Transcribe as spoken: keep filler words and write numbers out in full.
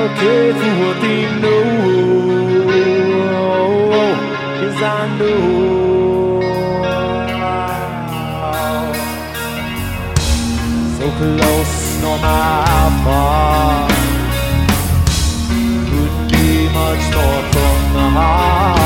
care for what they know, 'cause I know so close, nor my far, couldn't be much more from the heart.